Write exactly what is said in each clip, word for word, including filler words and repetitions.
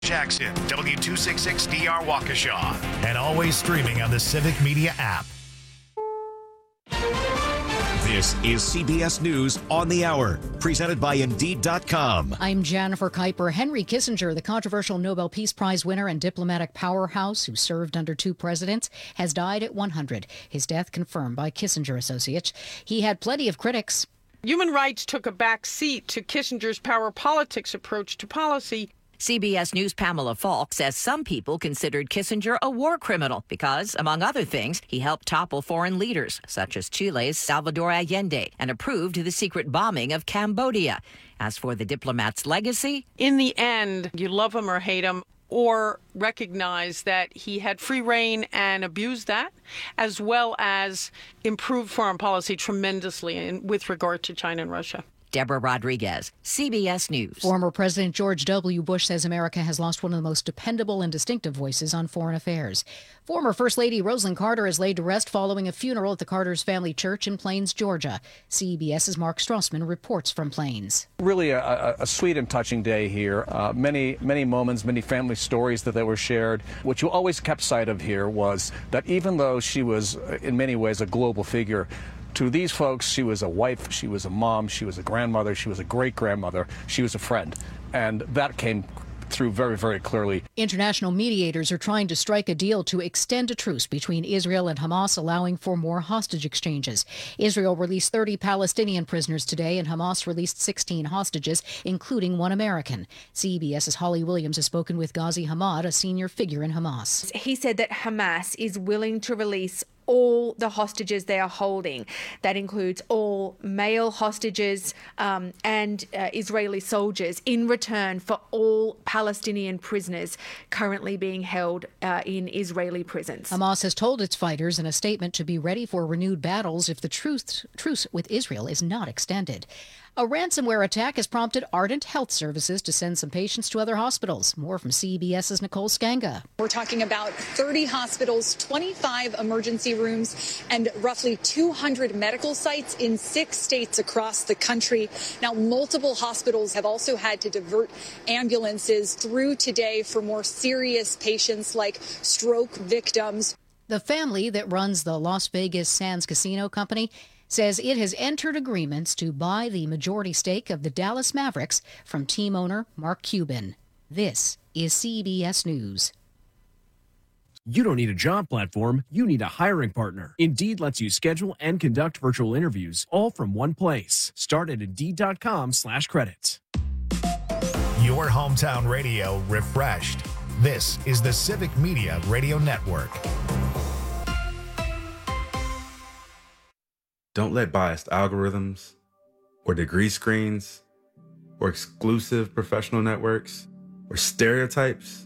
Jackson, W two sixty-six D R Waukesha, and always streaming on the Civic Media app. This is C B S News on the Hour, presented by Indeed dot com. I'm Jennifer Kuiper. Henry Kissinger, the controversial Nobel Peace Prize winner and diplomatic powerhouse who served under two presidents, has died at one hundred. His death confirmed by Kissinger Associates. He had plenty of critics. Human rights took a back seat to Kissinger's power politics approach to policy. C B S News' Pamela Falk says some people considered Kissinger a war criminal because, among other things, he helped topple foreign leaders, such as Chile's Salvador Allende, and approved the secret bombing of Cambodia. As for the diplomat's legacy, in the end, you love him or hate him, or recognize that he had free reign and abused that, as well as improved foreign policy tremendously in, with regard to China and Russia. Deborah Rodriguez, C B S News. Former President George W. Bush says America has lost one of the most dependable and distinctive voices on foreign affairs. Former First Lady Rosalynn Carter is laid to rest following a funeral at the Carter's Family Church in Plains, Georgia. CBS's Mark Strassman reports from Plains. Really a, a sweet and touching day here. Uh, many, many moments, many family stories that, that were shared. What you always kept sight of here was that even though she was in many ways a global figure, to these folks, she was a wife, she was a mom, she was a grandmother, she was a great-grandmother, she was a friend. And that came through very, very clearly. International mediators are trying to strike a deal to extend a truce between Israel and Hamas, allowing for more hostage exchanges. Israel released thirty Palestinian prisoners today, and Hamas released sixteen hostages, including one American. CBS's Holly Williams has spoken with Ghazi Hamad, a senior figure in Hamas. He said that Hamas is willing to release all the hostages they are holding. That includes all male hostages um, and uh, Israeli soldiers in return for all Palestinian prisoners currently being held uh, in Israeli prisons. Hamas has told its fighters in a statement to be ready for renewed battles if the truce, truce with Israel is not extended. A ransomware attack has prompted Ardent Health Services to send some patients to other hospitals. More from CBS's Nicole Skanga. We're talking about thirty hospitals, twenty-five emergency rooms, and roughly two hundred medical sites in six states across the country. Now, multiple hospitals have also had to divert ambulances through today for more serious patients like stroke victims. The family that runs the Las Vegas Sands Casino Company says it has entered agreements to buy the majority stake of the Dallas Mavericks from team owner Mark Cuban. This is C B S News. You don't need a job platform, you need a hiring partner. Indeed lets you schedule and conduct virtual interviews all from one place. Start at Indeed.com slash credits. Your hometown radio refreshed. This is the Civic Media Radio Network. Don't let biased algorithms or degree screens or exclusive professional networks or stereotypes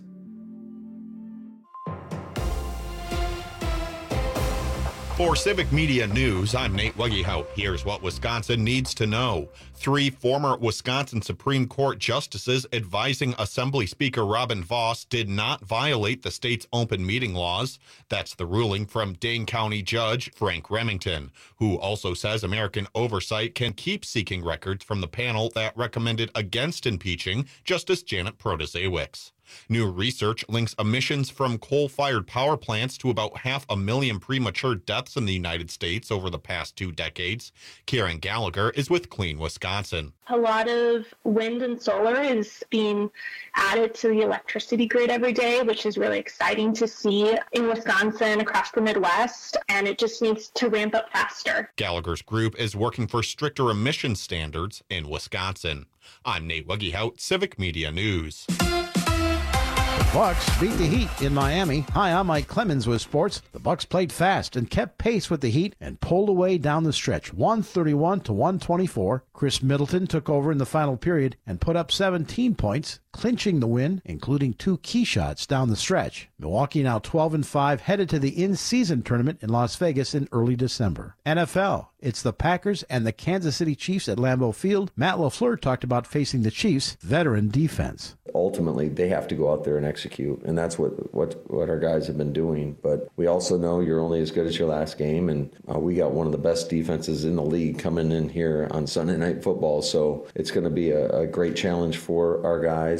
For Civic Media News, I'm Nate Wuggehout. Here's what Wisconsin needs to know. Three former Wisconsin Supreme Court justices advising Assembly Speaker Robin Vos did not violate the state's open meeting laws. That's the ruling from Dane County Judge Frank Remington, who also says American Oversight can keep seeking records from the panel that recommended against impeaching Justice Janet Protasiewicz. New research links emissions from coal-fired power plants to about half a million premature deaths in the United States over the past two decades. Karen Gallagher is with Clean Wisconsin. A lot of wind and solar is being added to the electricity grid every day, which is really exciting to see in Wisconsin, across the Midwest, and it just needs to ramp up faster. Gallagher's group is working for stricter emission standards in Wisconsin. I'm Nate Wuggehout, Civic Media News. Bucks beat the Heat in Miami. Hi, I'm Mike Clemens with sports. The Bucks played fast and kept pace with the Heat and pulled away down the stretch, one thirty-one to one twenty-four. Chris Middleton took over in the final period and put up seventeen points, clinching the win, including two key shots down the stretch. Milwaukee now twelve and five, headed to the in-season tournament in Las Vegas in early December. N F L, it's the Packers and the Kansas City Chiefs at Lambeau Field. Matt LaFleur talked about facing the Chiefs' veteran defense. Ultimately, they have to go out there and execute, and that's what, what, what our guys have been doing. But we also know you're only as good as your last game, and uh, we got one of the best defenses in the league coming in here on Sunday Night Football, so it's going to be a, a great challenge for our guys.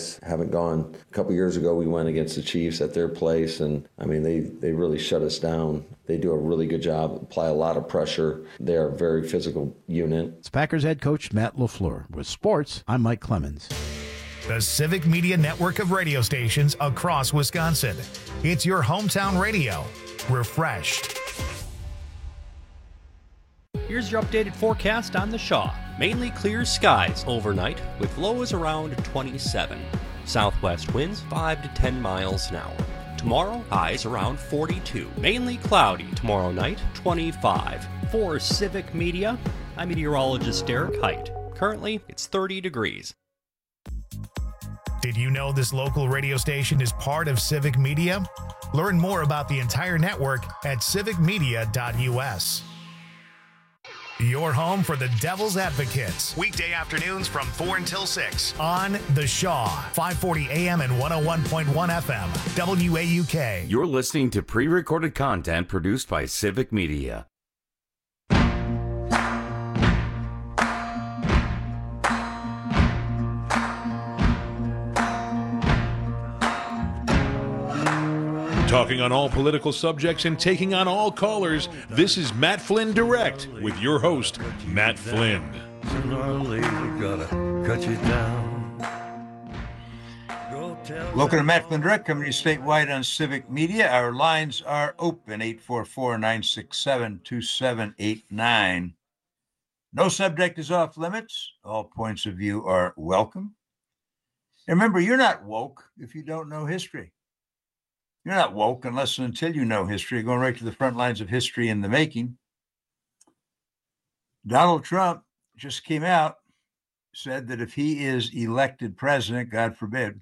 guys haven't gone. A couple years ago, we went against the Chiefs at their place, and I mean, they, they really shut us down. They do a really good job, apply a lot of pressure. They are a very physical unit. It's Packers head coach Matt LaFleur. With sports, I'm Mike Clemens. The Civic Media network of radio stations across Wisconsin. It's your hometown radio, refreshed. Here's your updated forecast on the Shaw. Mainly clear skies overnight with lows around twenty-seven. Southwest winds five to ten miles an hour. Tomorrow, highs around forty-two. Mainly cloudy tomorrow night, twenty-five. For Civic Media, I'm meteorologist Derek Height. Currently, it's thirty degrees. Did you know this local radio station is part of Civic Media? Learn more about the entire network at civic media dot u s. Your home for the Devil's Advocates. Weekday afternoons from four until six on The Shaw, five forty A M and one oh one point one F M, W A U K. You're listening to pre-recorded content produced by Civic Media. Talking on all political subjects and taking on all callers, this is Matt Flynn Direct with your host, Matt Flynn. Sooner or later, gotta cut you down. Welcome to Matt Flynn Direct, coming to you statewide on Civic Media. Our lines are open, eight four four, nine six seven, two seven eight nine. No subject is off limits. All points of view are welcome. And remember, you're not woke if you don't know history. You're not woke unless and until you know history. Going right to the front lines of history in the making. Donald Trump just came out, said that if he is elected president, God forbid,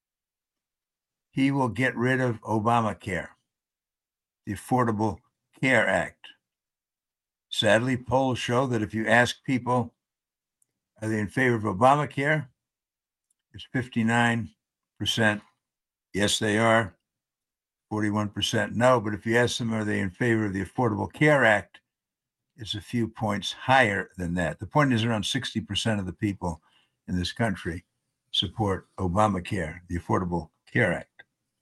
he will get rid of Obamacare, the Affordable Care Act. Sadly, polls show that if you ask people, are they in favor of Obamacare? It's fifty-nine percent. Yes, they are. forty-one percent no, but if you ask them, are they in favor of the Affordable Care Act, it's a few points higher than that. The point is around sixty percent of the people in this country support Obamacare, the Affordable Care Act.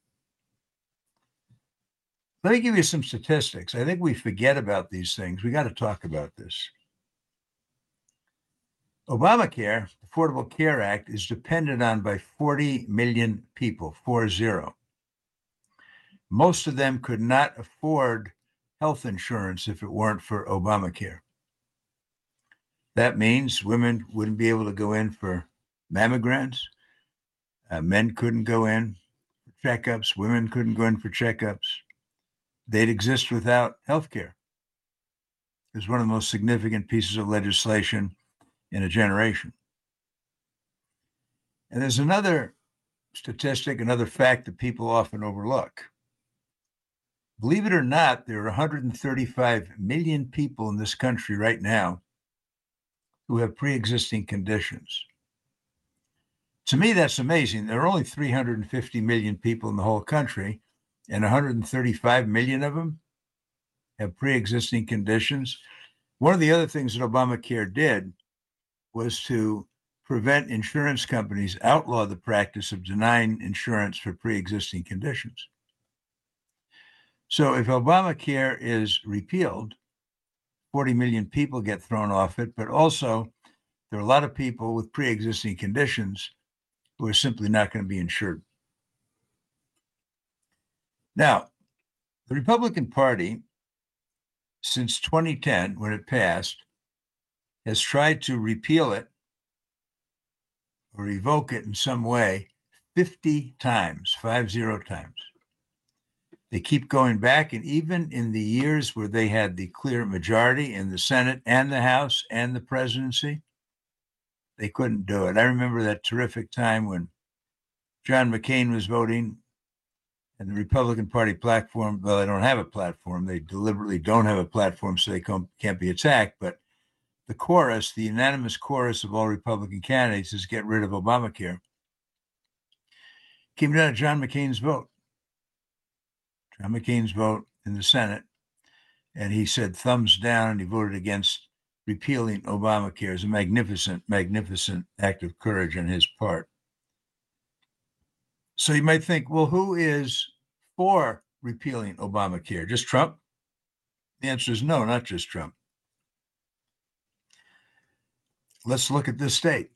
Let me give you some statistics. I think we forget about these things. We got to talk about this. Obamacare, Affordable Care Act, is depended on by forty million people, four zero. Most of them could not afford health insurance if it weren't for Obamacare. That means women wouldn't be able to go in for mammograms. Uh, men couldn't go in for checkups. Women couldn't go in for checkups. They'd exist without health care. It was one of the most significant pieces of legislation in a generation. And there's another statistic, another fact that people often overlook. Believe it or not, there are one hundred thirty-five million people in this country right now who have pre-existing conditions. To me, that's amazing. There are only three hundred fifty million people in the whole country, and one hundred thirty-five million of them have pre-existing conditions. One of the other things that Obamacare did was to prevent insurance companies, outlaw the practice of denying insurance for pre-existing conditions. So if Obamacare is repealed, forty million people get thrown off it, but also there are a lot of people with pre-existing conditions who are simply not going to be insured. Now, the Republican Party, since twenty ten, when it passed, has tried to repeal it or revoke it in some way fifty times, five zero times. They keep going back, and even in the years where they had the clear majority in the Senate and the House and the presidency, they couldn't do it. I remember that terrific time when John McCain was voting and the Republican Party platform, well, they don't have a platform. They deliberately don't have a platform so they can't be attacked. But the chorus, the unanimous chorus of all Republican candidates is get rid of Obamacare, came down to John McCain's vote. John McCain's vote in the Senate, and he said thumbs down, and he voted against repealing Obamacare. Is a magnificent, magnificent act of courage on his part. So you might think, well, who is for repealing Obamacare? Just Trump? The answer is no, not just Trump. Let's look at this state.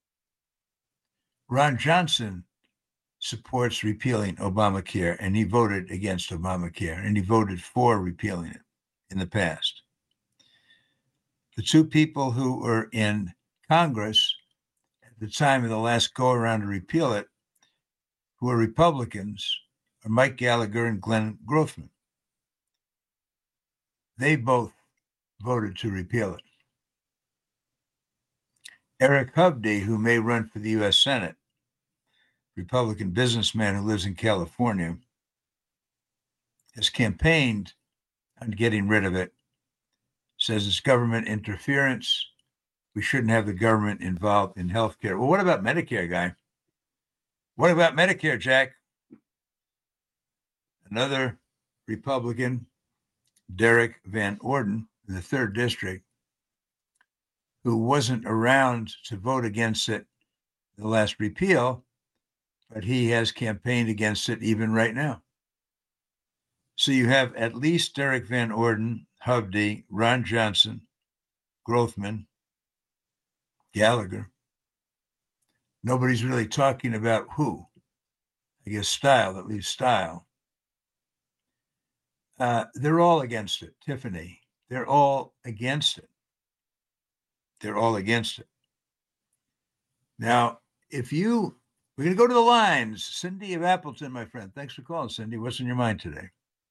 Ron Johnson supports repealing Obamacare, and he voted against Obamacare, and he voted for repealing it in the past. The two people who were in Congress at the time of the last go-around to repeal it, who are Republicans, are Mike Gallagher and Glenn Grothman. They both voted to repeal it. Eric Hovde, who may run for the U S Senate, Republican businessman who lives in California, has campaigned on getting rid of it, says it's government interference. We shouldn't have the government involved in healthcare. Well, what about Medicare, guy? What about Medicare, Jack? Another Republican, Derek Van Orden, in the third district, who wasn't around to vote against it the last repeal, but he has campaigned against it even right now. So you have at least Derek Van Orden, Hovde, Ron Johnson, Grothman, Gallagher. Nobody's really talking about who. I guess Style, at least Style. Uh, they're all against it. Tiffany, they're all against it. They're all against it. Now, if you, we're going to go to the lines. Cindy of Appleton, my friend. Thanks for calling, Cindy. What's in your mind today?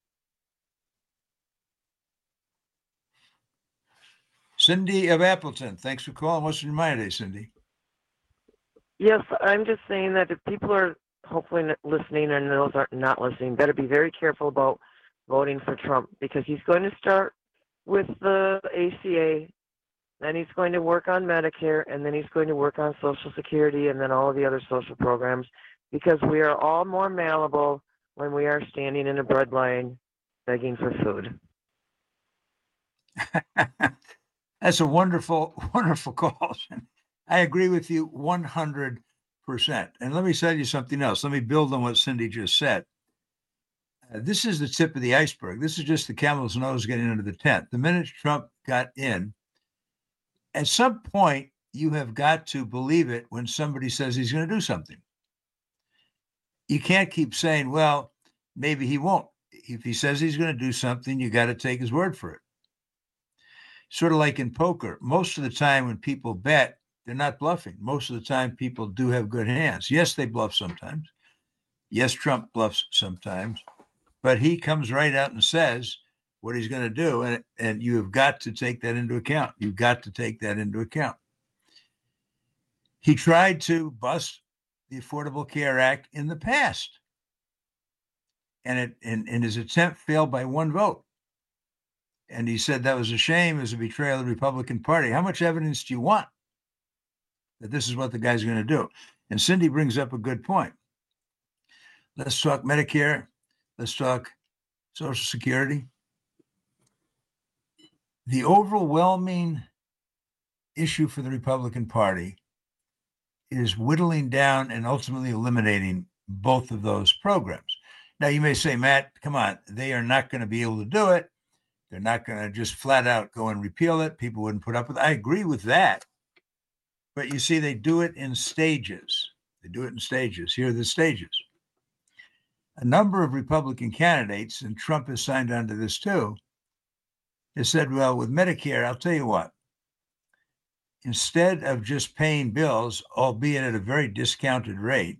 Cindy of Appleton, thanks for calling. What's in your mind today, Cindy? Yes, I'm just saying that if people are hopefully listening and those are not listening, better be very careful about voting for Trump, because he's going to start with the A C A, then he's going to work on Medicare, and then he's going to work on Social Security and then all of the other social programs, because we are all more malleable when we are standing in a bread line begging for food. That's a wonderful, wonderful call. I agree with you one hundred percent. And let me tell you something else. Let me build on what Cindy just said. Uh, this is the tip of the iceberg. This is just the camel's nose getting into the tent. The minute Trump got in, at some point, you have got to believe it when somebody says he's going to do something. You can't keep saying, well, maybe he won't. If he says he's going to do something, you got to take his word for it. Sort of like in poker. Most of the time when people bet, they're not bluffing. Most of the time, people do have good hands. Yes, they bluff sometimes. Yes, Trump bluffs sometimes. But he comes right out and says what he's going to do. And, and you have got to take that into account. You've got to take that into account. He tried to bust the Affordable Care Act in the past. And, it, and, and his attempt failed by one vote. And he said that was a shame, it was a betrayal of the Republican Party. How much evidence do you want that this is what the guy's going to do? And Cindy brings up a good point. Let's talk Medicare. Let's talk Social Security. The overwhelming issue for the Republican Party is whittling down and ultimately eliminating both of those programs. Now, you may say, Matt, come on, they are not going to be able to do it. They're not going to just flat out go and repeal it. People wouldn't put up with it. I agree with that. But you see, they do it in stages. They do it in stages. Here are the stages. A number of Republican candidates, and Trump has signed on to this too, has said, well, with Medicare, I'll tell you what, instead of just paying bills, albeit at a very discounted rate,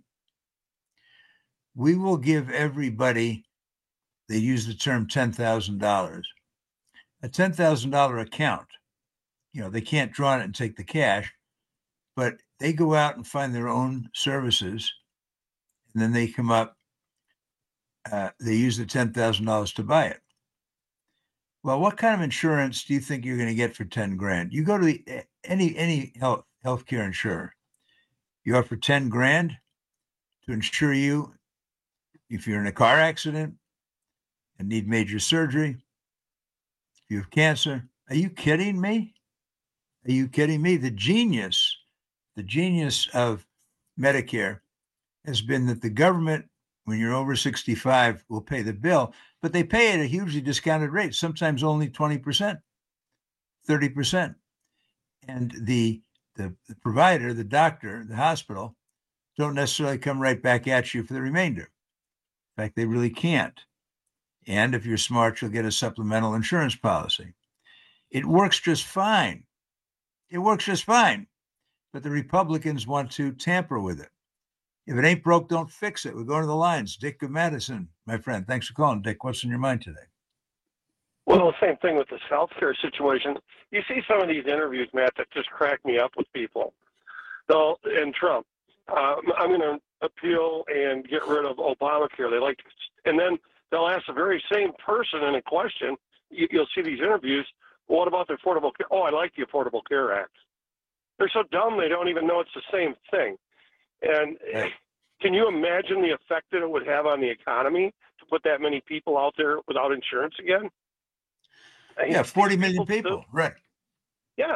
we will give everybody, they use the term ten thousand dollars, a ten thousand dollars account. You know, they can't draw it and take the cash, but they go out and find their own services, and then they come up, uh, they use the ten thousand dollars to buy it. Well, what kind of insurance do you think you're going to get for ten grand? You go to the, any any health healthcare insurer, you offer ten grand to insure you if you're in a car accident and need major surgery, if you have cancer. Are you kidding me? Are you kidding me? The genius, the genius of Medicare has been that the government, when you're over sixty-five, will pay the bill, but they pay at a hugely discounted rate, sometimes only twenty percent, thirty percent. And the, the, the provider, the doctor, the hospital, don't necessarily come right back at you for the remainder. In fact, they really can't. And if you're smart, you'll get a supplemental insurance policy. It works just fine. It works just fine. But the Republicans want to tamper with it. If it ain't broke, don't fix it. We're going to the lines. Dick of Madison, my friend. Thanks for calling, Dick. What's in your mind today? Well, the same thing with this healthcare situation. You see some of these interviews, Matt, that just crack me up with people. They'll, and Trump, uh, I'm going to appeal and get rid of Obamacare. They like, to, and then they'll ask the very same person in a question. You, you'll see these interviews. Well, what about the Affordable Care? Oh, I like the Affordable Care Act. They're so dumb they don't even know it's the same thing. And can you imagine the effect that it would have on the economy to put that many people out there without insurance again? Yeah, forty million people, people. Right. Yeah.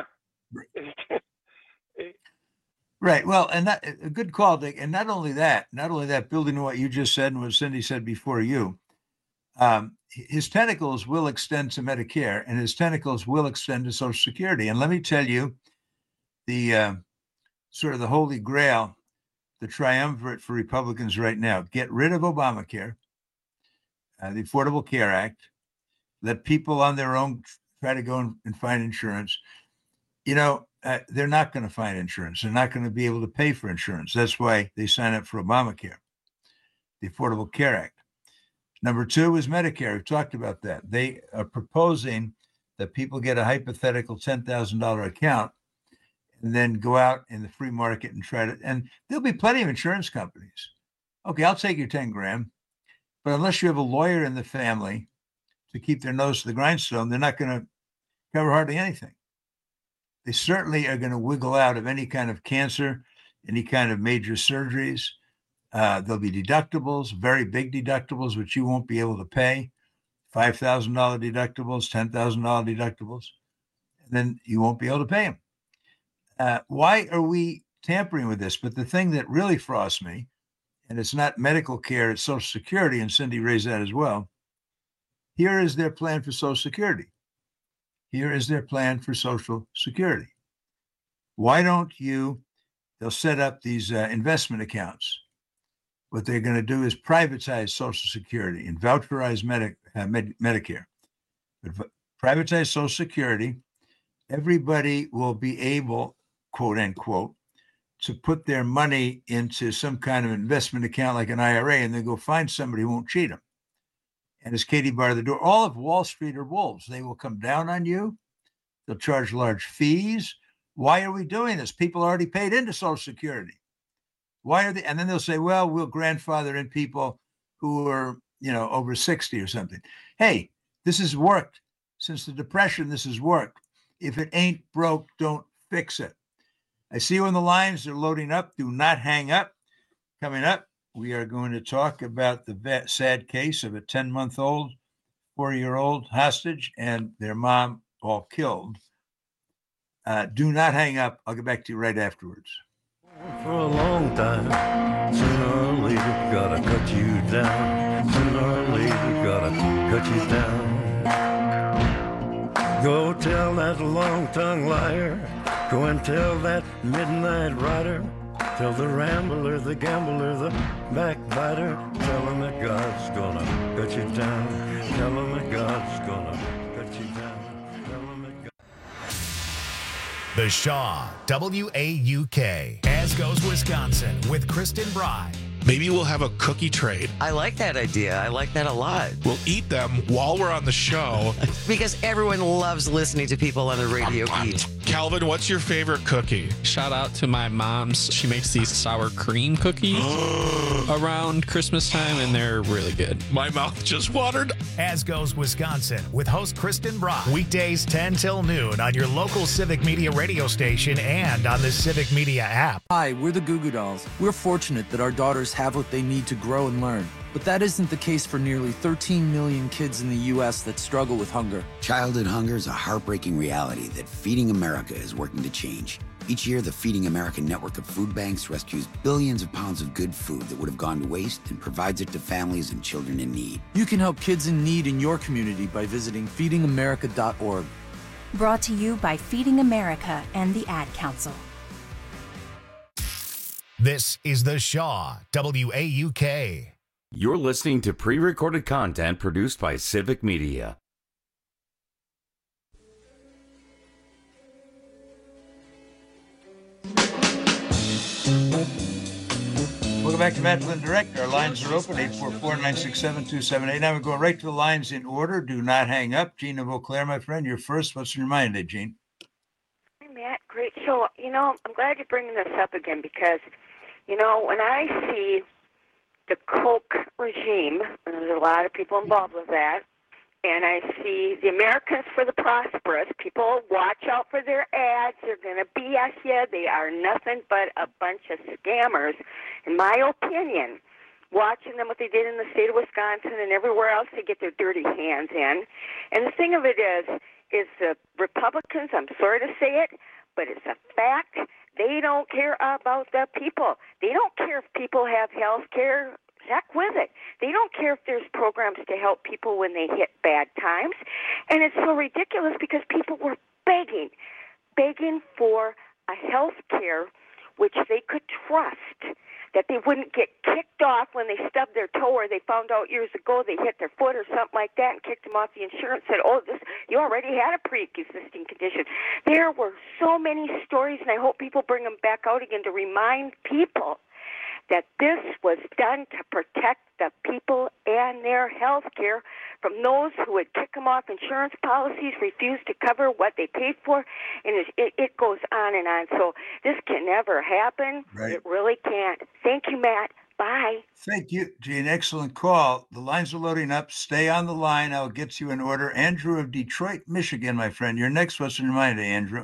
Right. Well, and that a good call, Dick. And not only that, not only that, building on what you just said and what Cindy said before you, um, his tentacles will extend to Medicare and his tentacles will extend to Social Security. And let me tell you, the uh, sort of the holy grail, the triumvirate for Republicans right now: get rid of Obamacare, uh, the Affordable Care Act, let people on their own try to go and, and find insurance. You know, uh, they're not going to find insurance. They're not going to be able to pay for insurance. That's why they sign up for Obamacare, the Affordable Care Act. Number two is Medicare. We've talked about that. They are proposing that people get a hypothetical ten thousand dollars account and then go out in the free market and try to, and there'll be plenty of insurance companies. Okay, I'll take your ten grand, but unless you have a lawyer in the family to keep their nose to the grindstone, they're not going to cover hardly anything. They certainly are going to wiggle out of any kind of cancer, any kind of major surgeries. Uh, there'll be deductibles, very big deductibles, which you won't be able to pay, five thousand dollars deductibles, ten thousand dollars deductibles, and then you won't be able to pay them. Uh, why are we tampering with this? But the thing that really frosts me, and it's not medical care, it's Social Security, and Cindy raised that as well. Here is their plan for Social Security. Here is their plan for Social Security. Why don't you, they'll set up these uh, investment accounts. What they're going to do is privatize Social Security and voucherize Medi- uh, Med- Medicare. But privatize Social Security, everybody will be able, quote unquote, to put their money into some kind of investment account like an I R A, and then go find somebody who won't cheat them. And as Katie barred the door, all of Wall Street are wolves. They will come down on you. They'll charge large fees. Why are we doing this? People already paid into Social Security. Why are they? And then they'll say, well, we'll grandfather in people who are, you know, over sixty or something. Hey, this has worked. Since the Depression, this has worked. If it ain't broke, don't fix it. I see you on the lines. They're loading up. Do not hang up. Coming up, we are going to talk about the sad case of a ten-month-old, four-year-old hostage and their mom all killed. Uh, do not hang up. I'll get back to you right afterwards. For a long time, sooner or later, gotta cut you down. Sooner or later, gotta cut you down. Go tell that long-tongued liar. Go and tell that midnight rider. Tell the rambler, the gambler, the backbiter. Tell him that God's gonna cut you down. Tell him that God's gonna cut you down. Tell him that God... The Shaw, W A U K, As Goes Wisconsin, with Kristen Bry. Maybe we'll have a cookie trade. I like that idea. I like that a lot. We'll eat them while we're on the show. Because everyone loves listening to people on the radio eat. Calvin, what's your favorite cookie? Shout out to my mom's. She makes these sour cream cookies around Christmas time, and they're really good. My mouth just watered. As Goes Wisconsin, with host Kristen Bry. Weekdays ten till noon on your local Civic Media radio station and on the Civic Media app. Hi, we're the Goo Goo Dolls. We're fortunate that our daughters have what they need to grow and learn. But that isn't the case for nearly thirteen million kids in the U S that struggle with hunger. Childhood hunger is a heartbreaking reality that Feeding America is working to change. Each year, the Feeding America network of food banks rescues billions of pounds of good food that would have gone to waste and provides it to families and children in need. You can help kids in need in your community by visiting feeding america dot org. Brought to you by Feeding America and the Ad Council. This is The Shaw, W A U K. You're listening to pre-recorded content produced by Civic Media. Welcome back to Matt Flynn Direct. Our lines are open, eight four four, nine six seven, two seven eight. Now we're going right to the lines in order. Do not hang up. Gene of Eau Claire, my friend, you're first. What's in your mind today, Gene? Hi, Matt. Great show. You know, I'm glad you're bringing this up again because, you know, when I see the Koch regime, and there's a lot of people involved with that, and I see the Americans for the Prosperous, people watch out for their ads. They're going to B S you. They are nothing but a bunch of scammers. In my opinion, watching them, what they did in the state of Wisconsin and everywhere else, they get their dirty hands in. And the thing of it is, is the Republicans, I'm sorry to say it, but it's a fact, they don't care about the people. They don't care if people have health care. Heck with it. They don't care if there's programs to help people when they hit bad times. And it's so ridiculous because people were begging, begging for a health care which they could trust, that they wouldn't get kicked off when they stubbed their toe or they found out years ago they hit their foot or something like that and kicked them off the insurance, said, oh, this you already had a pre-existing condition. There were so many stories, and I hope people bring them back out again to remind people that this was done to protect the people and their health care from those who would kick them off insurance policies, refuse to cover what they paid for, and it, it goes on and on. So this can never happen. Right. It really can't. Thank you, Matt. Bye. Thank you, Gene. Excellent call. The lines are loading up. Stay on the line. I'll get you in order. Andrew of Detroit, Michigan, my friend. You're next. What's in your mind today, Andrew?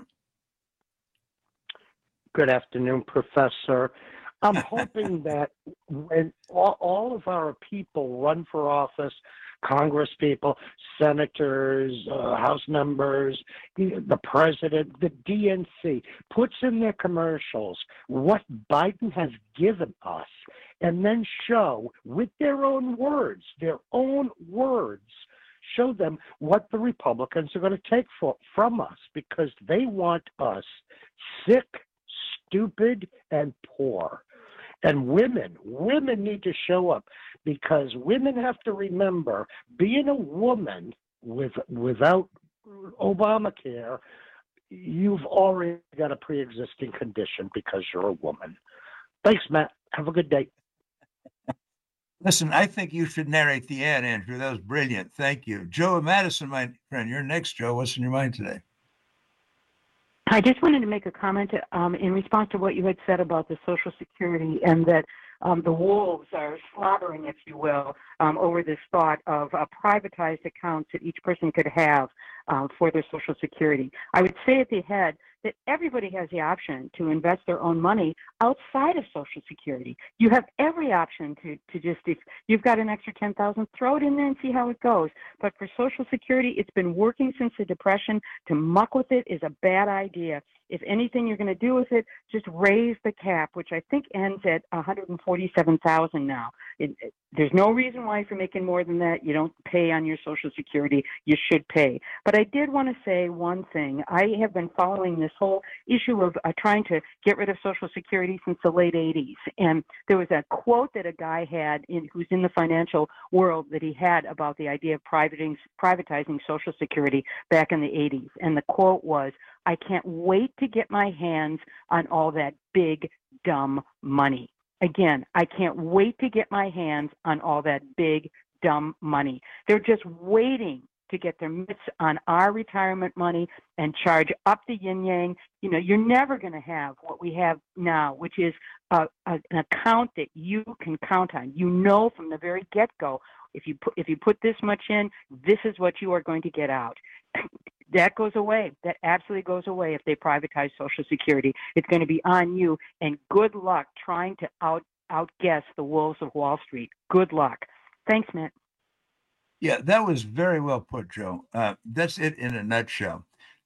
Good afternoon, Professor. I'm hoping that when all, all of our people run for office, Congress people, senators, uh, House members, the, the president, the D N C, puts in their commercials what Biden has given us and then show with their own words, their own words, show them what the Republicans are going to take for, from us because they want us sick, stupid, and poor. And women, women need to show up because women have to remember being a woman with without Obamacare, you've already got a pre-existing condition because you're a woman. Thanks, Matt. Have a good day. Listen, I think you should narrate the ad, Andrew. That was brilliant. Thank you. Joe Madison, my friend. You're next, Joe. What's in your mind today? I just wanted to make a comment um, in response to what you had said about the Social Security and that um, the wolves are slaughtering, if you will, um, over this thought of uh, privatized accounts that each person could have um, for their Social Security. I would say at the head that everybody has the option to invest their own money outside of Social Security. You have every option to, to just, if you've got an extra ten thousand dollars, throw it in there and see how it goes. But for Social Security, it's been working since the Depression. To muck with it is a bad idea. If anything you're going to do with it, just raise the cap, which I think ends at one hundred forty-seven thousand dollars now. It, it, there's no reason why if you're making more than that, you don't pay on your Social Security. You should pay. But I did want to say one thing. I have been following this whole issue of uh, trying to get rid of Social Security since the late eighties. And there was a quote that a guy had in, who's in the financial world that he had about the idea of privatizing, privatizing Social Security back in the eighties. And the quote was, I can't wait to get my hands on all that big, dumb money. Again, I can't wait to get my hands on all that big, dumb money. They're just waiting to get their mitts on our retirement money and charge up the yin-yang. You know, you're never going to have what we have now, which is a, a, an account that you can count on. You know from the very get-go, if you put, if you put this much in, this is what you are going to get out. That goes away. That absolutely goes away if they privatize Social Security. It's going to be on you, and good luck trying to out outguess the wolves of Wall Street. Good luck. Thanks, Matt. Yeah, that was very well put, Joe. Uh, that's it in a nutshell.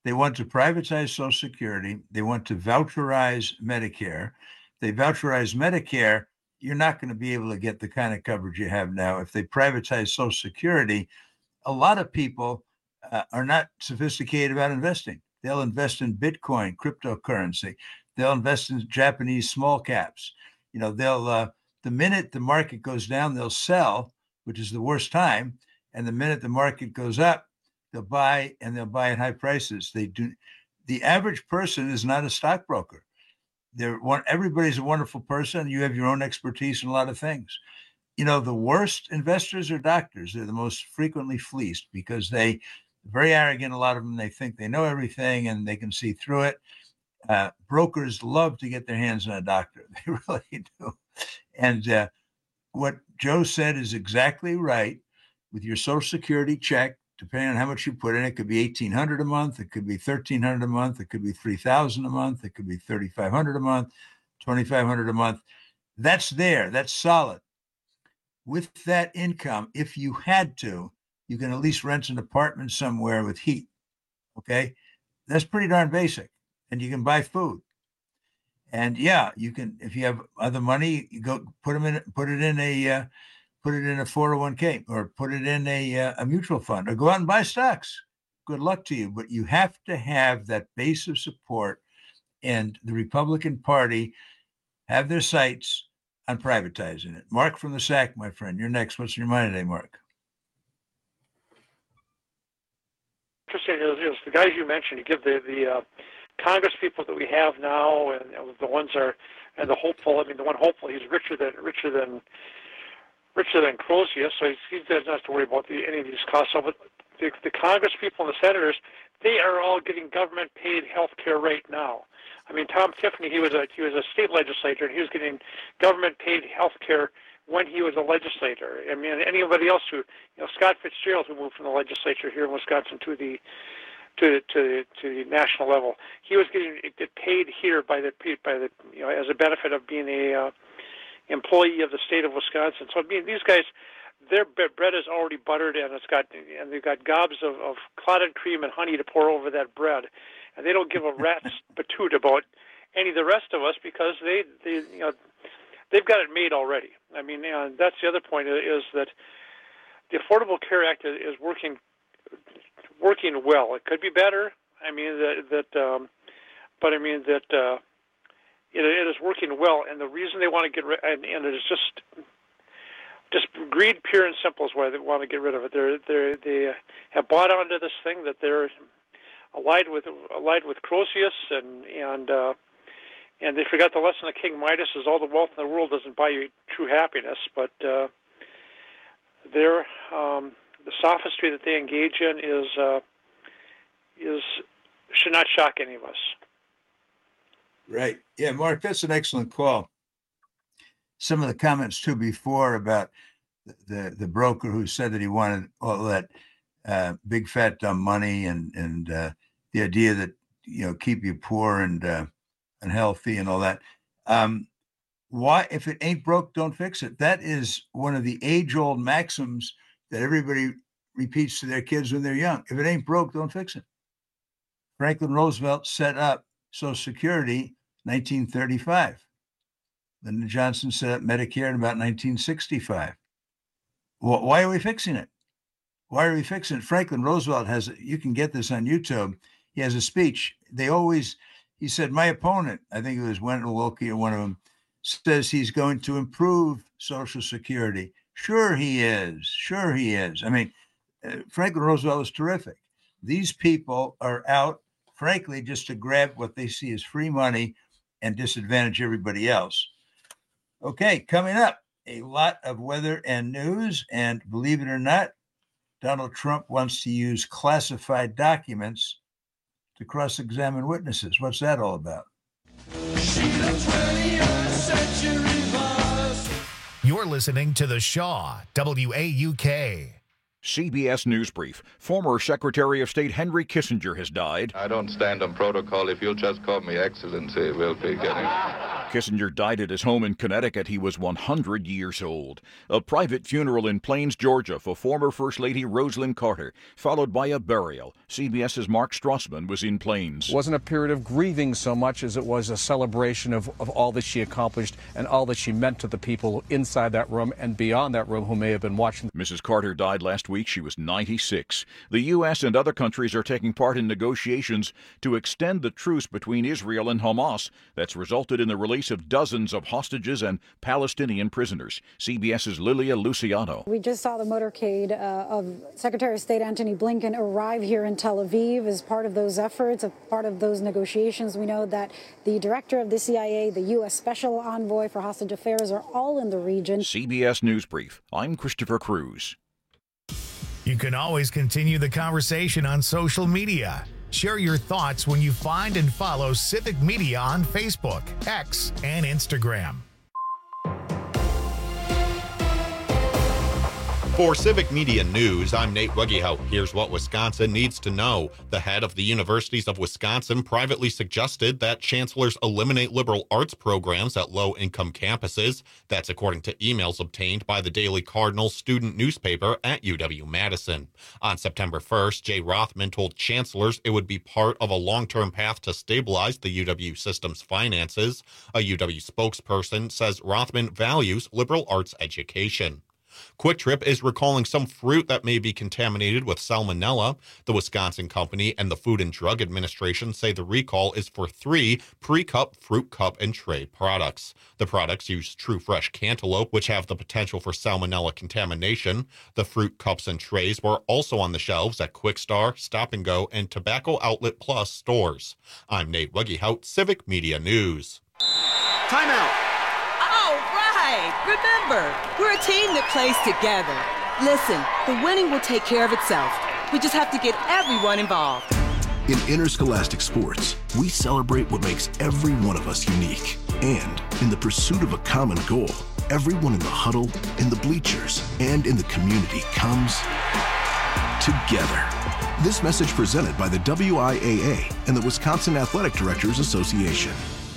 They want to privatize Social Security. They want to voucherize Medicare. They voucherize Medicare, you're not going to be able to get the kind of coverage you have now. If they privatize Social Security, a lot of people uh, are not sophisticated about investing. They'll invest in Bitcoin, cryptocurrency. They'll invest in Japanese small caps. You know, they'll, uh, the minute the market goes down, they'll sell, which is the worst time. And the minute the market goes up, they'll buy, and they'll buy at high prices. They do. The average person is not a stockbroker. They're one, everybody's a wonderful person. You have your own expertise in a lot of things. You know, the worst investors are doctors. They're the most frequently fleeced because they very arrogant. A lot of them, they think they know everything and they can see through it. Uh, brokers love to get their hands on a doctor. They really do. And uh, what Joe said is exactly right. With your Social Security check, depending on how much you put in, it could be eighteen hundred dollars a month. It could be thirteen hundred dollars a month. It could be three thousand dollars a month. It could be thirty-five hundred dollars a month, twenty-five hundred dollars a month. That's there. That's solid. With that income, if you had to, you can at least rent an apartment somewhere with heat. Okay. That's pretty darn basic. And you can buy food. And yeah, you can, if you have other money, you go put them in, put it in a, uh, put it in a four oh one k or put it in a, uh, a mutual fund or go out and buy stocks. Good luck to you. But you have to have that base of support, and the Republican Party have their sights on privatizing it. Mark from the S A C, my friend, you're next. What's in your mind today, Mark? Interesting is, is the guys you mentioned. You give the the uh, Congress people that we have now, and you know, the ones are, and the hopeful. I mean, the one hopeful, he's richer than richer than richer than Crozius, so he's, he doesn't have to worry about the, any of these costs. So, but the, the Congress people and the senators, they are all getting government paid health care right now. I mean, Tom Tiffany, he was a he was a state legislator, and he was getting government paid health care when he was a legislator. I mean, anybody else who, you know, Scott Fitzgerald, who moved from the legislature here in Wisconsin to the to to to the national level, he was getting paid here by the by the you know as a benefit of being a uh, employee of the state of Wisconsin. So I mean, these guys, their bread is already buttered, and it's got and they've got gobs of, of clotted cream and honey to pour over that bread, and they don't give a rat's patoot about any of the rest of us because they they you know they've got it made already. I mean, and that's the other point is that the Affordable Care Act is, is working working well. It could be better. I mean that that, um, but I mean that uh, it, it is working well. And the reason they want to get rid, and, and it is just just greed, pure and simple, is why they want to get rid of it. They're they they have bought onto this thing that they're allied with allied with Crozius, and and uh, and they forgot the lesson of King Midas is all the wealth in the world doesn't buy you true happiness, but uh, they're um, the sophistry that they engage in is uh, is should not shock any of us. Right. Yeah, Mark, that's an excellent call. Some of the comments too before about the the, the broker who said that he wanted all that uh, big fat dumb money, and and uh, the idea that, you know, keep you poor and uh, unhealthy and all that. Um, why, if it ain't broke, don't fix it. That is one of the age-old maxims that everybody repeats to their kids when they're young. If it ain't broke, don't fix it. Franklin Roosevelt set up Social Security nineteen thirty-five. Lyndon Johnson set up Medicare in about nineteen sixty-five. Well, why are we fixing it? Why are we fixing it? Franklin Roosevelt has, you can get this on YouTube. He has a speech. They always, he said, my opponent, I think it was Wendell Willkie or one of them, says he's going to improve Social Security. Sure he is. Sure he is. I mean, uh, Franklin Roosevelt was terrific. These people are out, frankly, just to grab what they see as free money and disadvantage everybody else. Okay, coming up, a lot of weather and news. And believe it or not, Donald Trump wants to use classified documents to cross-examine witnesses. What's that all about? You're listening to The Shaw, W A U K. C B S News Brief. Former Secretary of State Henry Kissinger has died. I don't stand on protocol. If you'll just call me Excellency, we'll be getting... Kissinger died at his home in Connecticut. He was one hundred years old. A private funeral in Plains, Georgia for former First Lady Rosalynn Carter, followed by a burial. CBS's Mark Strassman was in Plains. It wasn't a period of grieving so much as it was a celebration of, of all that she accomplished and all that she meant to the people inside that room and beyond that room who may have been watching. Missus Carter died last week. She was ninety-six. The U S and other countries are taking part in negotiations to extend the truce between Israel and Hamas that's resulted in the release of dozens of hostages and Palestinian prisoners. CBS's Lilia Luciano. We just saw the motorcade uh, of Secretary of State Antony Blinken arrive here in Tel Aviv as part of those efforts, as part of those negotiations. We know that the director of the C I A, the U S Special Envoy for Hostage Affairs are all in the region. C B S News Brief. I'm Christopher Cruz. You can always continue the conversation on social media. Share your thoughts when you find and follow Civic Media on Facebook, X, and Instagram. For Civic Media News, I'm Nate Weggehout. Here's what Wisconsin needs to know. The head of the Universities of Wisconsin privately suggested that chancellors eliminate liberal arts programs at low-income campuses. That's according to emails obtained by the Daily Cardinal student newspaper at U W-Madison. On September first, Jay Rothman told chancellors it would be part of a long-term path to stabilize the U W system's finances. A U W spokesperson says Rothman values liberal arts education. Quick Trip is recalling some fruit that may be contaminated with salmonella. The Wisconsin company and the Food and Drug Administration say the recall is for three pre-cup fruit cup and tray products. The products use True Fresh cantaloupe, which have the potential for salmonella contamination. The fruit cups and trays were also on the shelves at Quick Star, Stop and Go, and Tobacco Outlet Plus stores. I'm Nate Weggehout, Civic Media News. Timeout. Remember, we're a team that plays together. Listen, the winning will take care of itself. We just have to get everyone involved. In interscholastic sports, we celebrate what makes every one of us unique. And in the pursuit of a common goal, everyone in the huddle, in the bleachers, and in the community comes together. This message presented by the W I A A and the Wisconsin Athletic Directors Association.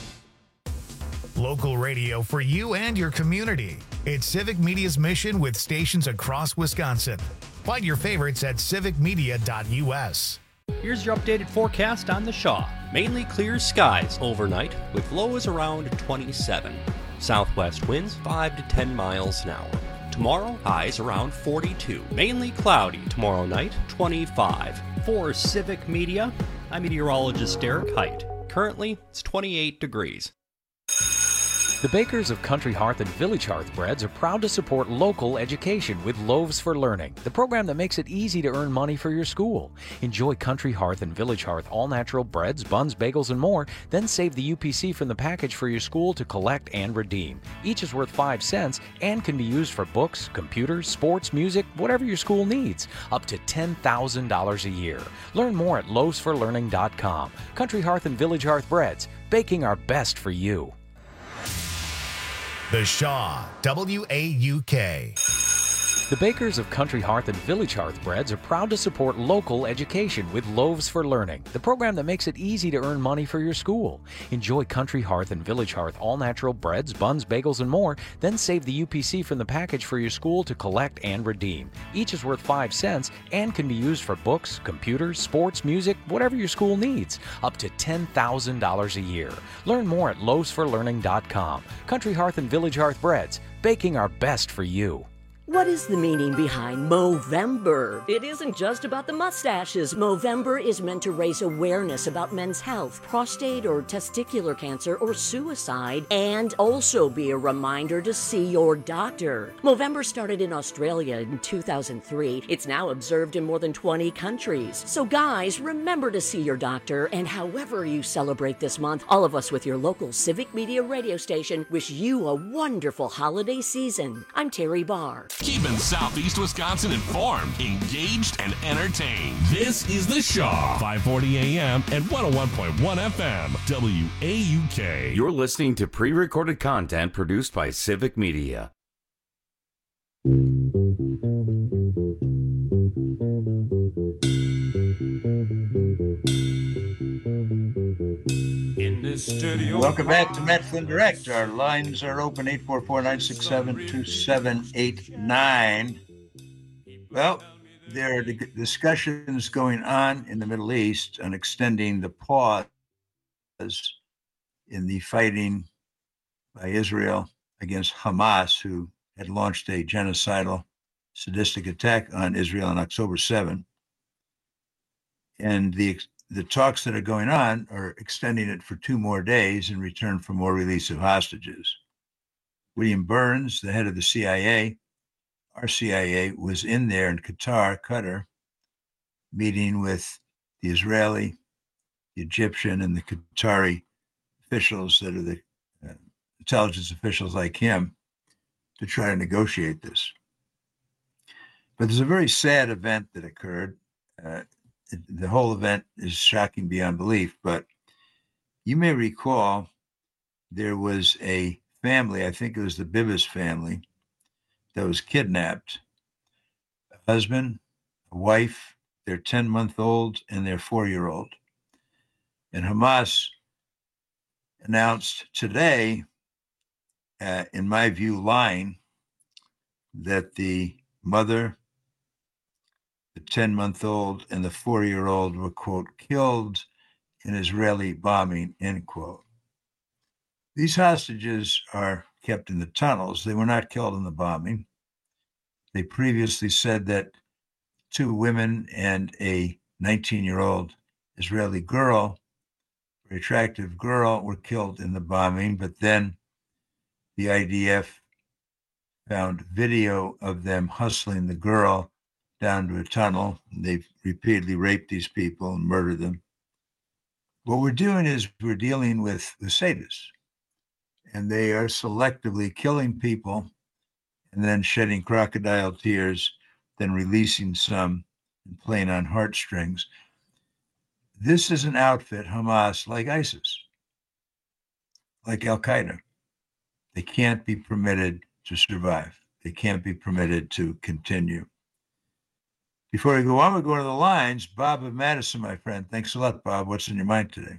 Local radio for you and your community. It's Civic Media's mission with stations across Wisconsin. Find your favorites at civic media dot U S. Here's your updated forecast on the Shaw. Mainly clear skies overnight with lows around twenty-seven. Southwest winds five to ten miles an hour. Tomorrow, highs around forty-two. Mainly cloudy tomorrow night, twenty-five. For Civic Media, I'm meteorologist Derek Height. Currently, it's twenty-eight degrees. The bakers of Country Hearth and Village Hearth Breads are proud to support local education with Loaves for Learning, the program that makes it easy to earn money for your school. Enjoy Country Hearth and Village Hearth all-natural breads, buns, bagels, and more, then save the U P C from the package for your school to collect and redeem. Each is worth five cents and can be used for books, computers, sports, music, whatever your school needs, up to ten thousand dollars a year. Learn more at loaves for learning dot com. Country Hearth and Village Hearth Breads, baking our best for you. The Shaw, W A U K. The bakers of Country Hearth and Village Hearth Breads are proud to support local education with Loaves for Learning, the program that makes it easy to earn money for your school. Enjoy Country Hearth and Village Hearth all-natural breads, buns, bagels, and more, then save the U P C from the package for your school to collect and redeem. Each is worth five cents and can be used for books, computers, sports, music, whatever your school needs, up to ten thousand dollars a year. Learn more at loaves for learning dot com. Country Hearth and Village Hearth Breads, baking our best for you. What is the meaning behind Movember? It isn't just about the mustaches. Movember is meant to raise awareness about men's health, prostate or testicular cancer, or suicide, and also be a reminder to see your doctor. Movember started in Australia in two thousand three. It's now observed in more than twenty countries. So guys, remember to see your doctor, and however you celebrate this month, all of us with your local Civic Media radio station wish you a wonderful holiday season. I'm Terry Barr. Keeping Southeast Wisconsin informed, engaged, and entertained. This is The Shaw, five forty A M and one oh one point one F M, W A U K. You're listening to pre-recorded content produced by Civic Media. Welcome back to Matt Flynn Direct. Our lines are open, eight four four, nine six seven, two seven eight nine. Well, there are discussions going on in the Middle East on extending the pause in the fighting by Israel against Hamas, who had launched a genocidal, sadistic attack on Israel on October seventh. And the the talks that are going on are extending it for two more days in return for more release of hostages. William Burns, the head of the C I A, our C I A, was in there in Qatar, Qatar, meeting with the Israeli, the Egyptian, and the Qatari officials that are the uh, intelligence officials like him to try to negotiate this. But there's a very sad event that occurred. Uh, the whole event is shocking beyond belief, but you may recall there was a family, I think it was the Bibas family, that was kidnapped. A husband, a wife, their ten-month-old, and their four-year-old. And Hamas announced today, uh, in my view, lying, that the mother, the ten-month-old, and the four-year-old were, quote, killed in Israeli bombing, end quote. These hostages are kept in the tunnels. They were not killed in the bombing. They previously said that two women and a nineteen-year-old Israeli girl, very attractive girl, were killed in the bombing, but then the I D F found video of them hustling the girl down to a tunnel. They've repeatedly raped these people and murdered them. What we're doing is we're dealing with the sadists, and they are selectively killing people and then shedding crocodile tears, then releasing some and playing on heartstrings. This is an outfit, Hamas, like ISIS, like Al-Qaeda. They can't be permitted to survive. They can't be permitted to continue. Before we go on, we go to the lines. Bob of Madison, my friend. Thanks a lot, Bob. What's in your mind today?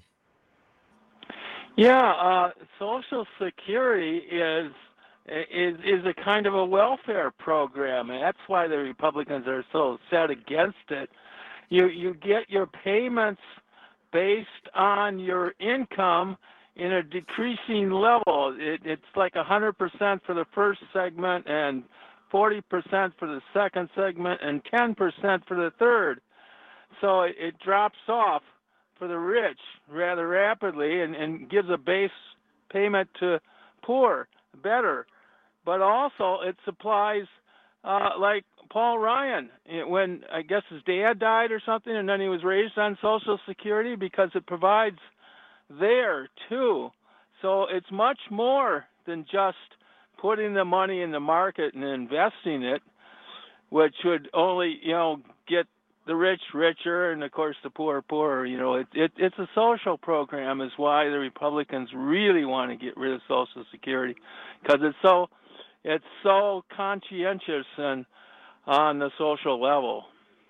Yeah, uh, Social Security is is is a kind of a welfare program, and that's why the Republicans are so set against it. You you get your payments based on your income in a decreasing level. It, it's like one hundred percent for the first segment and forty percent for the second segment and ten percent for the third. So it, it drops off for the rich rather rapidly and, and gives a base payment to poor better. But also it supplies, uh, like Paul Ryan, when I guess his dad died or something, and then he was raised on Social Security, because it provides there too. So it's much more than just putting the money in the market and investing it, which would only, you know, get the rich richer and, of course, the poor poorer. You know, it, it, it's a social program is why the Republicans really want to get rid of Social Security, because it's so it's so conscientious and on the social level.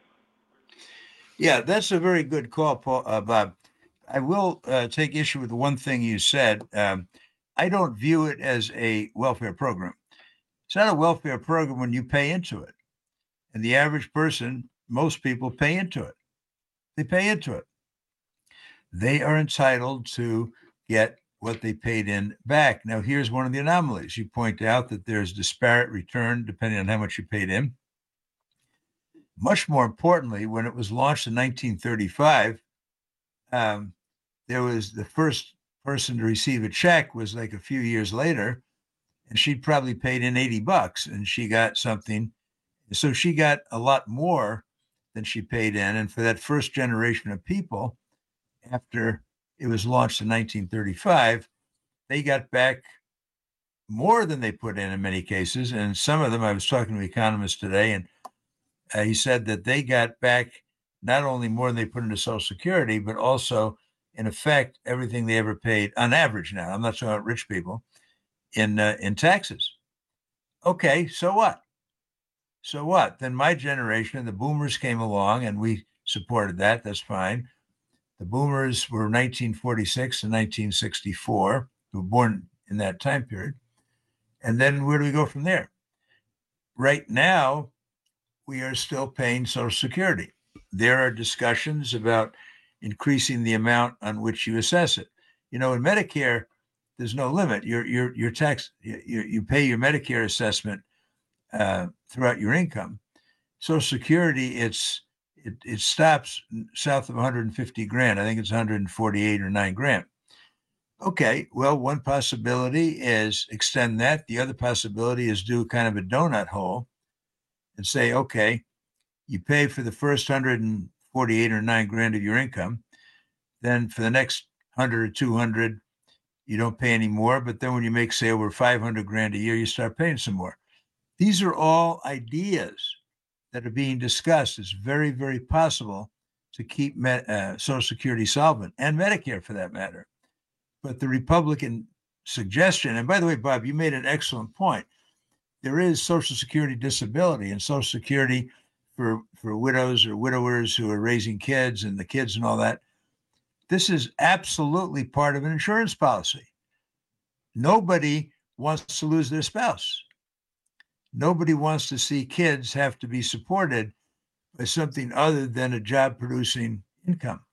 Yeah, that's a very good call, Paul, uh, Bob. I will uh, take issue with the one thing you said. Um, I don't view it as a welfare program. It's not a welfare program when you pay into it. And the average person, most people pay into it. They pay into it. They are entitled to get what they paid in back. Now, here's one of the anomalies. You point out that there's disparate return depending on how much you paid in. Much more importantly, when it was launched in nineteen thirty-five, um, there was the first person to receive a check was like a few years later, and she'd probably paid in eighty bucks, and she got something. So she got a lot more than she paid in. And for that first generation of people, after it was launched in nineteen thirty-five, they got back more than they put in in many cases. And some of them, I was talking to economists today, and uh, he said that they got back not only more than they put into Social Security, but also, in effect, everything they ever paid on average now. I'm not talking about rich people in uh, in taxes. Okay, so what? So what? Then my generation, the boomers came along and we supported that. That's fine. The boomers were nineteen forty-six and nineteen sixty-four, who were born in that time period. And then where do we go from there? Right now, we are still paying Social Security. There are discussions about increasing the amount on which you assess it. You know, in Medicare, there's no limit. Your your your tax, you, you pay your Medicare assessment uh, throughout your income. Social Security, it's it, it stops south of one hundred fifty grand. I think it's one hundred forty-eight or nine grand. Okay, well, one possibility is extend that. The other possibility is do kind of a donut hole and say, okay, you pay for the first one hundred forty-eight or nine grand of your income. Then for the next one hundred or two hundred, you don't pay any more. But then when you make, say, over five hundred grand a year, you start paying some more. These are all ideas that are being discussed. It's very, very possible to keep med- uh, Social Security solvent, and Medicare for that matter. But the Republican suggestion, and by the way, Bob, you made an excellent point. There is Social Security disability and Social Security for, for widows or widowers who are raising kids and the kids and all that. This is absolutely part of an insurance policy. Nobody wants to lose their spouse. Nobody wants to see kids have to be supported by something other than a job-producing income.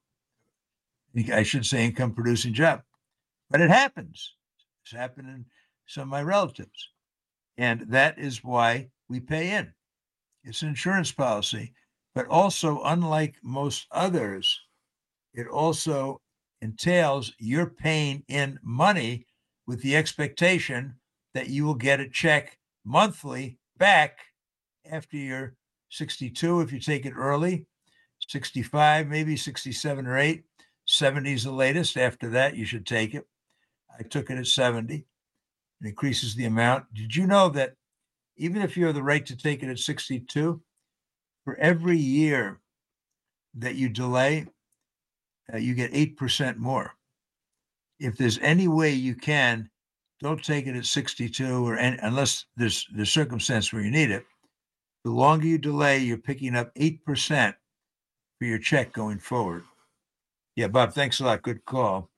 I should say income-producing job. But it happens. It's happened in some of my relatives. And that is why we pay in. It's an insurance policy. But also, unlike most others, it also entails you're paying in money with the expectation that you will get a check monthly back after you're sixty-two if you take it early, sixty-five, maybe sixty-seven or eight, seventy is the latest. After that, you should take it. I took it at seventy. It increases the amount. Did you know that even if you have the right to take it at sixty-two, for every year that you delay, uh, you get eight percent more. If there's any way you can, don't take it at sixty-two or any, unless there's the circumstance where you need it. The longer you delay, you're picking up eight percent for your check going forward. Yeah, Bob, thanks a lot. Good call.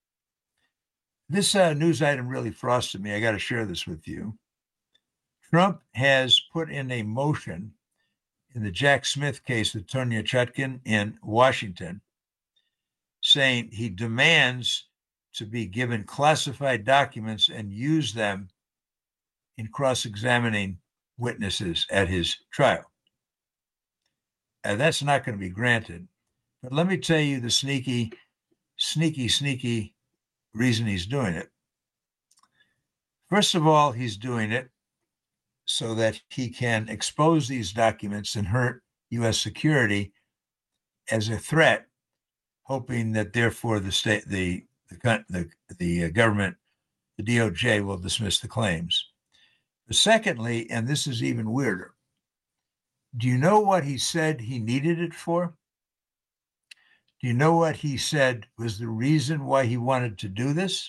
This uh, news item really frosted me. I got to share this with you. Trump has put in a motion in the Jack Smith case with Tonya Chutkan in Washington, saying he demands to be given classified documents and use them in cross-examining witnesses at his trial. Uh, that's not going to be granted. But let me tell you the sneaky, sneaky, sneaky reason he's doing it. First of all, he's doing it so that he can expose these documents and hurt U S security as a threat, hoping that therefore the state, the the the, the government, the D O J will dismiss the claims. But secondly, and this is even weirder, do you know what he said he needed it for? Do you know what he said was the reason why he wanted to do this?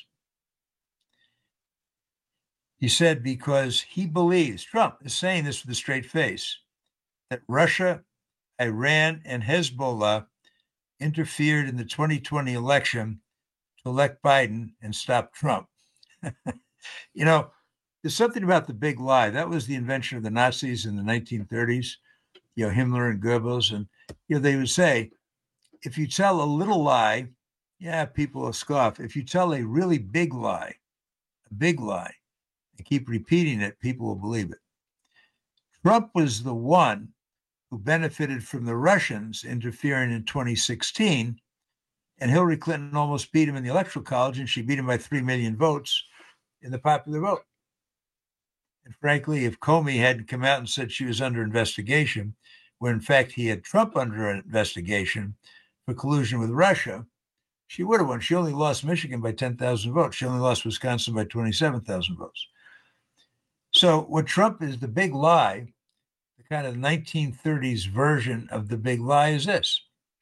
He said because he believes, Trump is saying this with a straight face, that Russia, Iran, and Hezbollah interfered in the twenty twenty election to elect Biden and stop Trump. You know, there's something about the big lie. That was the invention of the Nazis in the nineteen thirties, you know, Himmler and Goebbels. And, you know, they would say, if you tell a little lie, yeah, people will scoff. If you tell a really big lie, a big lie, and keep repeating it, people will believe it. Trump was the one who benefited from the Russians interfering in twenty sixteen, and Hillary Clinton almost beat him in the Electoral College, and she beat him by three million votes in the popular vote. And frankly, if Comey hadn't come out and said she was under investigation, when in fact he had Trump under investigation for collusion with Russia, she would have won. She only lost Michigan by ten thousand votes. She only lost Wisconsin by twenty-seven thousand votes. So what Trump is, the big lie, the kind of nineteen thirties version of the big lie is this.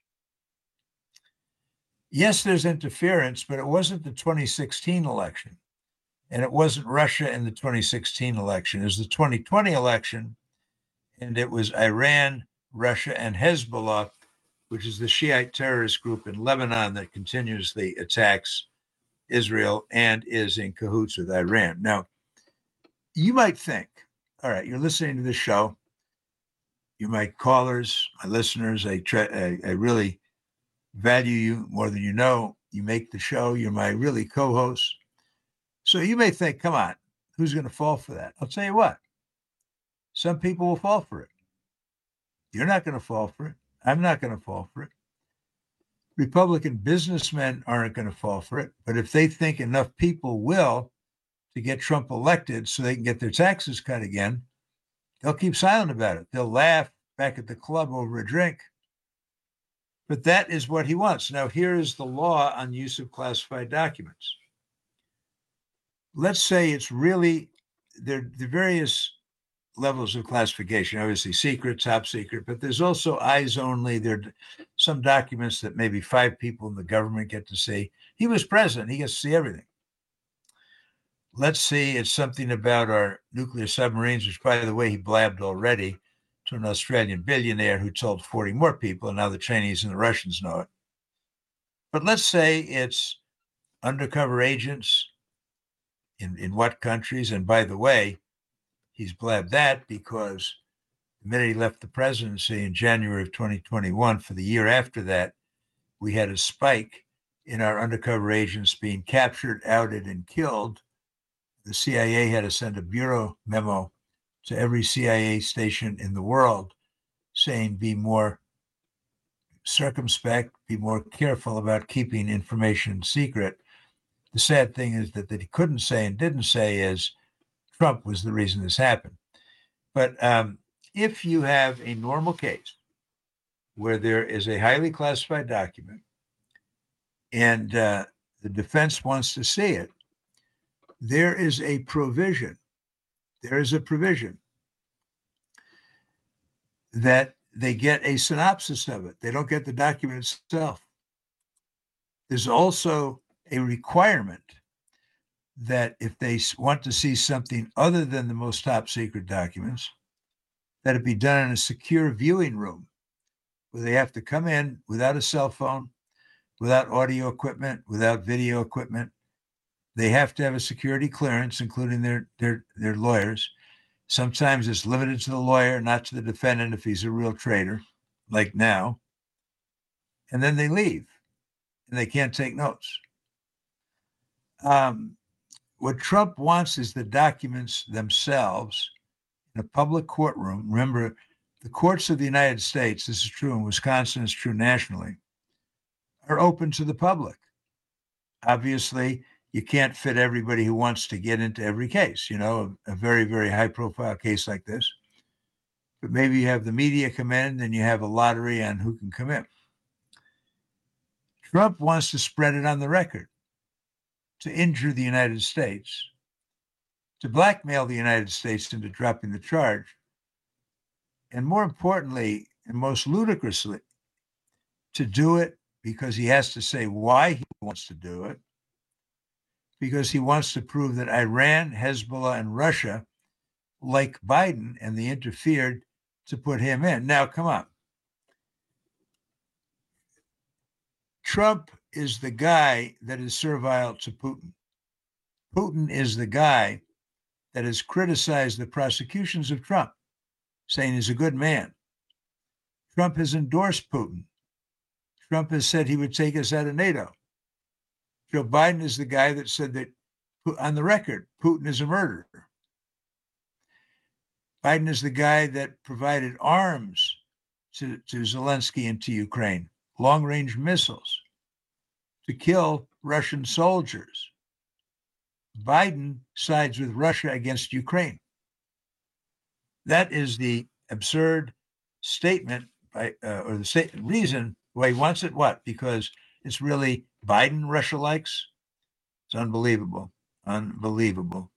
Yes, there's interference, but it wasn't the twenty sixteen election. And it wasn't Russia in the twenty sixteen election. It was the twenty twenty election, and it was Iran, Russia, and Hezbollah which is the Shiite terrorist group in Lebanon that continuously attacks Israel and is in cahoots with Iran. Now, you might think, all right, you're listening to this show. You're my callers, my listeners. I, try, I, I really value you more than you know. You make the show. You're my really co-host. So you may think, come on, who's going to fall for that? I'll tell you what. Some people will fall for it. You're not going to fall for it. I'm not going to fall for it. Republican businessmen aren't going to fall for it. But if they think enough people will to get Trump elected so they can get their taxes cut again, they'll keep silent about it. They'll laugh back at the club over a drink. But that is what he wants. Now, here is the law on use of classified documents. Let's say it's really, there the various levels of classification, obviously secret, top secret, but there's also eyes only. There are some documents that maybe five people in the government get to see. He was president. He gets to see everything. Let's see, it's something about our nuclear submarines, which, by the way, he blabbed already to an Australian billionaire who told forty more people, and now the Chinese and the Russians know it. But let's say it's undercover agents in, in what countries? And by the way, he's blabbed that because the minute he left the presidency in January of twenty twenty-one, for the year after that, we had a spike in our undercover agents being captured, outed, and killed. The C I A had to send a bureau memo to every C I A station in the world saying, be more circumspect, be more careful about keeping information secret. The sad thing is that, that he couldn't say and didn't say is Trump was the reason this happened. But um, if you have a normal case where there is a highly classified document and uh, the defense wants to see it, there is a provision, there is a provision that they get a synopsis of it. They don't get the document itself. There's also a requirement that if they want to see something other than the most top secret documents, that it be done in a secure viewing room where they have to come in without a cell phone, without audio equipment, without video equipment. They have to have a security clearance, including their, their, their lawyers. Sometimes it's limited to the lawyer, not to the defendant if he's a real traitor, like now. And then they leave, and they can't take notes. Um, what Trump wants is the documents themselves in a public courtroom. Remember, the courts of the United States, this is true in Wisconsin, it's true nationally, are open to the public. Obviously, you can't fit everybody who wants to get into every case, you know, a, a very, very high profile case like this. But maybe you have the media come in and you have a lottery on who can come in. Trump wants to spread it on the record, to injure the United States, to blackmail the United States into dropping the charge, and more importantly, and most ludicrously, to do it because he has to say why he wants to do it, because he wants to prove that Iran, Hezbollah, and Russia like Biden, and they interfered to put him in. Now, come on. Trump is the guy that is servile to Putin. Putin is the guy that has criticized the prosecutions of Trump, saying he's a good man. Trump has endorsed Putin. Trump has said he would take us out of NATO. Joe Biden is the guy that said that, on the record, Putin is a murderer. Biden is the guy that provided arms to, to Zelensky and to Ukraine, long-range missiles to kill Russian soldiers. Biden sides with Russia against Ukraine. That is the absurd statement, by, uh, or the state, reason why he wants it. What? Because it's really Biden Russia likes? It's unbelievable. Unbelievable.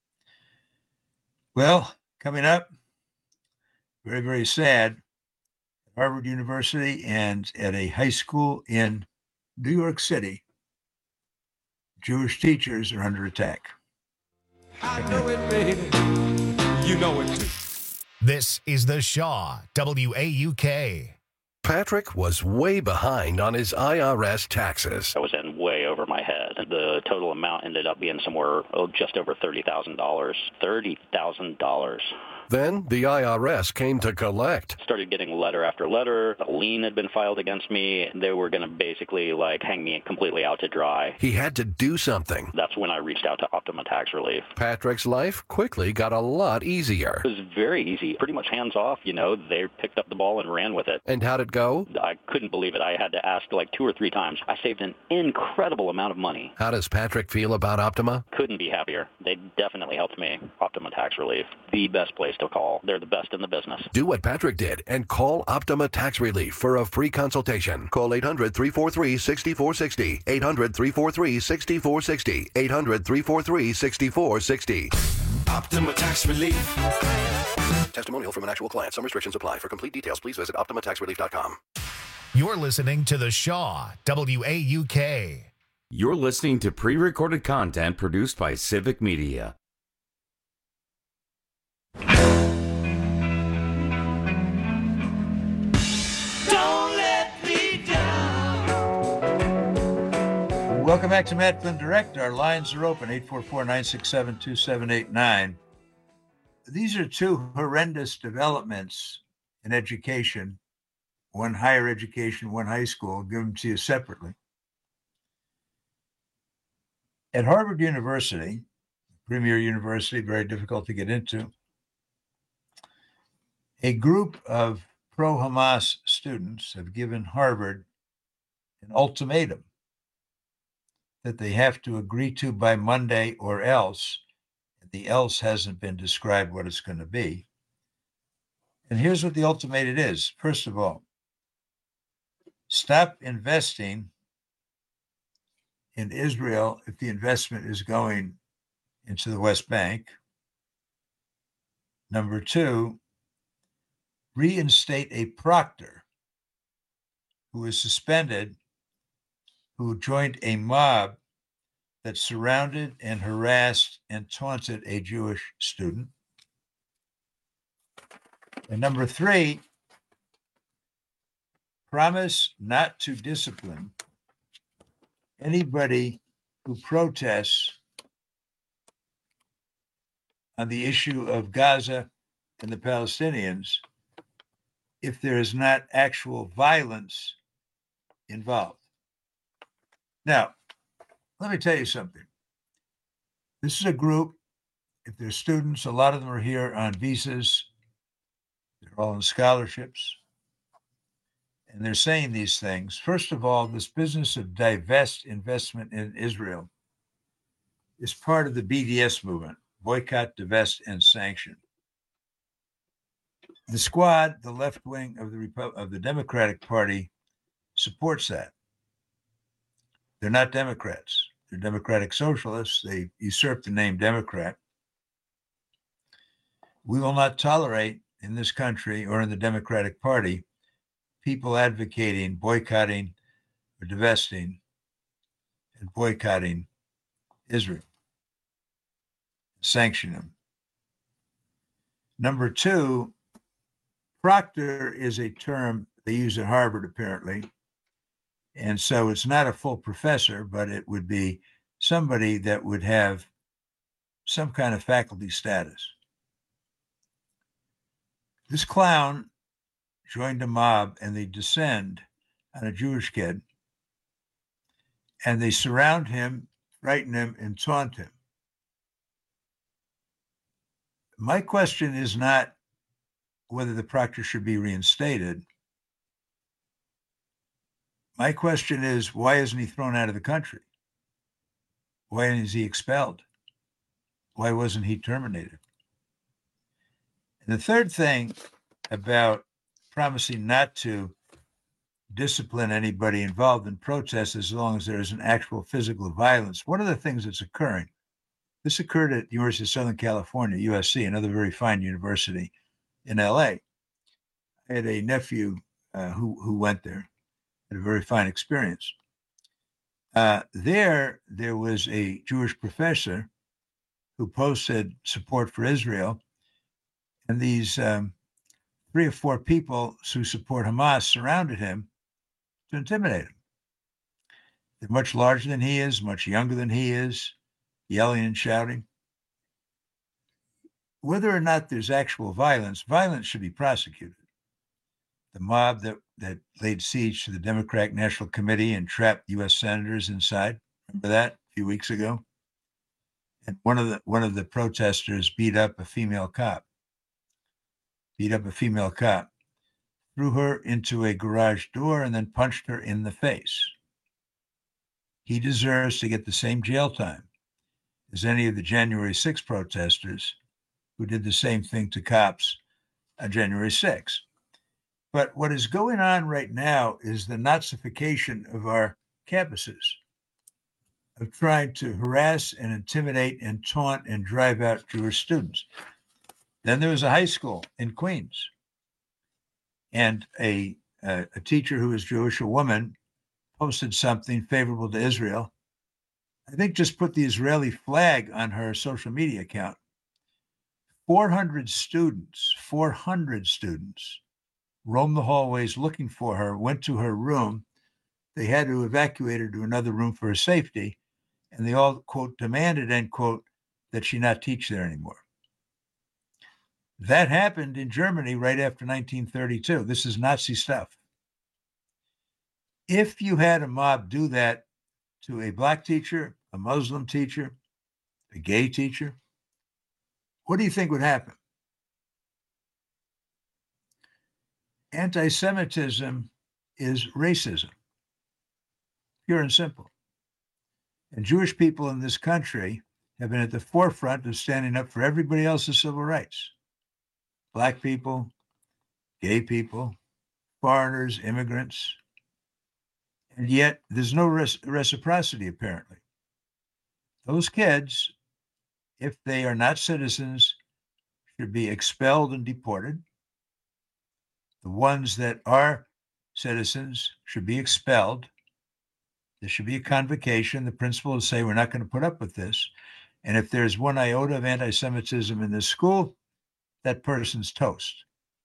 Well, coming up, very, very sad, Harvard University and at a high school in New York City, Jewish teachers are under attack. I know it, baby. You know it too. This is The Shaw, W A U K. Patrick was way behind on his I R S taxes. I was in way over my head. The total amount ended up being somewhere, oh, just over thirty thousand dollars. thirty thousand dollars. Then the I R S came to collect. Started getting letter after letter. A lien had been filed against me. They were going to basically like hang me completely out to dry. He had to do something. That's when I reached out to Optima Tax Relief. Patrick's life quickly got a lot easier. It was very easy, pretty much hands off. You know, they picked up the ball and ran with it. And how'd it go? I couldn't believe it. I had to ask like two or three times. I saved an incredible amount of money. How does Patrick feel about Optima? Couldn't be happier. They definitely helped me. Optima Tax Relief, the best place to call. They're the best in the business. Do what Patrick did and call Optima Tax Relief for a free consultation. Call eight hundred, three four three, six four six zero. eight hundred, three four three, six four six zero. eight hundred, three four three, six four six zero. Optima Tax Relief. Testimonial from an actual client. Some restrictions apply. For complete details, please visit optima tax relief dot com. You're listening to The Shaw, W A U K. You're listening to pre-recorded content produced by Civic Media. Don't let me down. Welcome back to Matt Flynn Direct. Our lines are open, eight four four, nine six seven, two seven eight nine. These are two horrendous developments in education, one higher education, one high school. I'll give them to you separately. At Harvard University, premier university, very difficult to get into, a group of pro-Hamas students have given Harvard an ultimatum that they have to agree to by Monday or else. The else hasn't been described what it's going to be. And here's what the ultimatum is. First of all, stop investing in Israel if the investment is going into the West Bank. Number two, reinstate a proctor who was suspended, who joined a mob that surrounded and harassed and taunted a Jewish student. And number three, promise not to discipline anybody who protests on the issue of Gaza and the Palestinians if there is not actual violence involved. Now, let me tell you something. This is a group, if they're students, a lot of them are here on visas. They're all on scholarships. And they're saying these things. First of all, this business of divest investment in Israel is part of the B D S movement, boycott, divest, and sanction. The squad, the left wing of the Repu- of the Democratic Party, supports that. They're not Democrats. They're Democratic Socialists. They usurp the name Democrat. We will not tolerate in this country or in the Democratic Party people advocating boycotting or divesting and boycotting Israel, sanction them. Number two, proctor is a term they use at Harvard, apparently. And so it's not a full professor, but it would be somebody that would have some kind of faculty status. This clown joined a mob and they descend on a Jewish kid and they surround him, frighten him, and taunt him. My question is not whether the proctor should be reinstated. My question is, why isn't he thrown out of the country? Why is he expelled? Why wasn't he terminated? And the third thing about promising not to discipline anybody involved in protests as long as there is an actual physical violence, one of the things that's occurring, this occurred at the University of Southern California, U S C, another very fine university in L A. I had a nephew uh, who, who went there. A very fine experience. Uh, there, there was a Jewish professor who posted support for Israel, and these um, three or four people who support Hamas surrounded him to intimidate him. They're much larger than he is, much younger than he is, yelling and shouting. Whether or not there's actual violence, violence should be prosecuted. The mob that, that laid siege to the Democratic National Committee and trapped U S senators inside, remember that a few weeks ago? And one of the one of the protesters beat up a female cop, beat up a female cop, threw her into a garage door and then punched her in the face. He deserves to get the same jail time as any of the January sixth protesters who did the same thing to cops on January sixth. But what is going on right now is the Nazification of our campuses, of trying to harass and intimidate and taunt and drive out Jewish students. Then there was a high school in Queens, and a, a, a teacher who was Jewish, a woman, posted something favorable to Israel. I think just put the Israeli flag on her social media account. four hundred students, four hundred students roamed the hallways looking for her, went to her room. They had to evacuate her to another room for her safety. And they all, quote, demanded, end quote, that she not teach there anymore. That happened in Germany right after nineteen thirty-two. This is Nazi stuff. If you had a mob do that to a black teacher, a Muslim teacher, a gay teacher, what do you think would happen? Anti-Semitism is racism, pure and simple. And Jewish people in this country have been at the forefront of standing up for everybody else's civil rights. Black people, gay people, foreigners, immigrants. And yet there's no res- reciprocity, apparently. Those kids, if they are not citizens, should be expelled and deported. The ones that are citizens should be expelled. There should be a convocation. The principal will say, we're not going to put up with this. And if there's one iota of anti-Semitism in this school, that person's toast.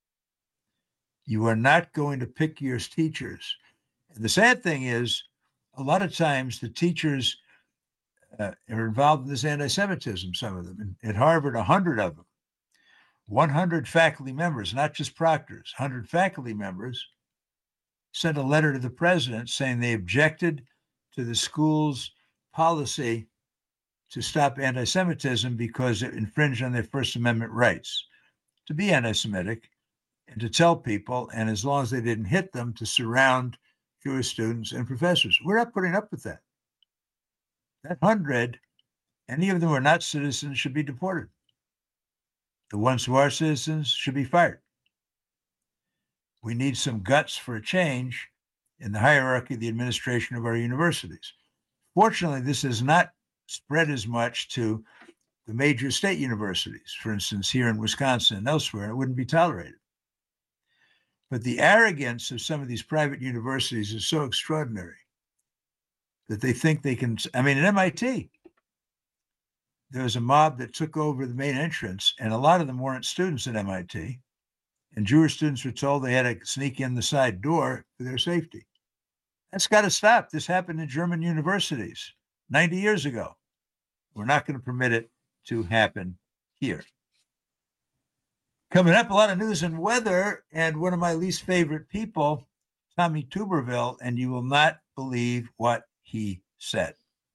You are not going to pick your teachers. And the sad thing is, a lot of times the teachers uh, are involved in this anti-Semitism, some of them. In, at Harvard, one hundred of them. one hundred faculty members, not just proctors, one hundred faculty members sent a letter to the president saying they objected to the school's policy to stop anti-Semitism because it infringed on their First Amendment rights to be anti-Semitic and to tell people, and as long as they didn't hit them, to surround Jewish students and professors. We're not putting up with that. That hundred, any of them who are not citizens should be deported. The ones who are citizens should be fired. We need some guts for a change in the hierarchy of the administration of our universities. Fortunately, this has not spread as much to the major state universities, for instance, here in Wisconsin and elsewhere. It wouldn't be tolerated. But the arrogance of some of these private universities is so extraordinary that they think they can, I mean, at M I T, there was a mob that took over the main entrance, and a lot of them weren't students at M I T. And Jewish students were told they had to sneak in the side door for their safety. That's got to stop. This happened in German universities ninety years ago. We're not going to permit it to happen here. Coming up, a lot of news and weather, and one of my least favorite people, Tommy Tuberville, and you will not believe what he said.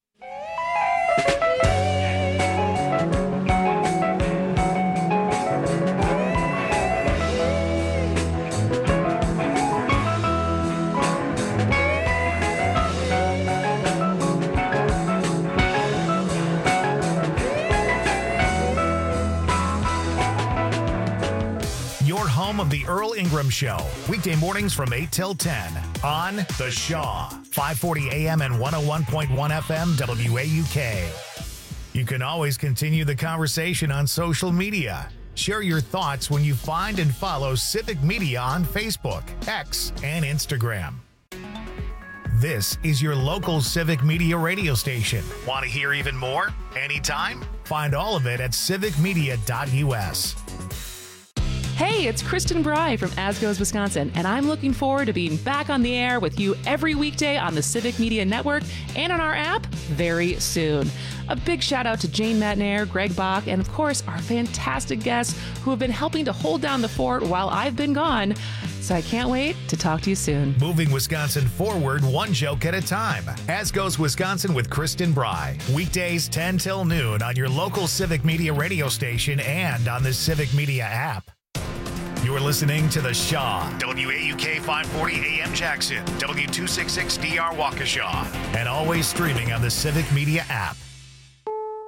Home of the Earl Ingram Show, weekday mornings from eight till ten on The Shaw, five forty A M and one oh one point one F M W A U K. You can always continue the conversation on social media. Share your thoughts when you find and follow Civic Media on Facebook, X, and Instagram. This is your local Civic Media radio station. Want to hear even more? Anytime? Find all of it at civic media dot U S. Hey, it's Kristen Bry from As Goes Wisconsin, and I'm looking forward to being back on the air with you every weekday on the Civic Media Network and on our app very soon. A big shout out to Jane Matnair, Greg Bach, and of course our fantastic guests who have been helping to hold down the fort while I've been gone. So I can't wait to talk to you soon. Moving Wisconsin forward one joke at a time. As Goes Wisconsin with Kristen Bry. Weekdays ten till noon on your local Civic Media radio station and on the Civic Media app. You're listening to The Shaw, W A U K five forty A M Jackson, W two sixty-six D R Waukesha, and always streaming on the Civic Media app.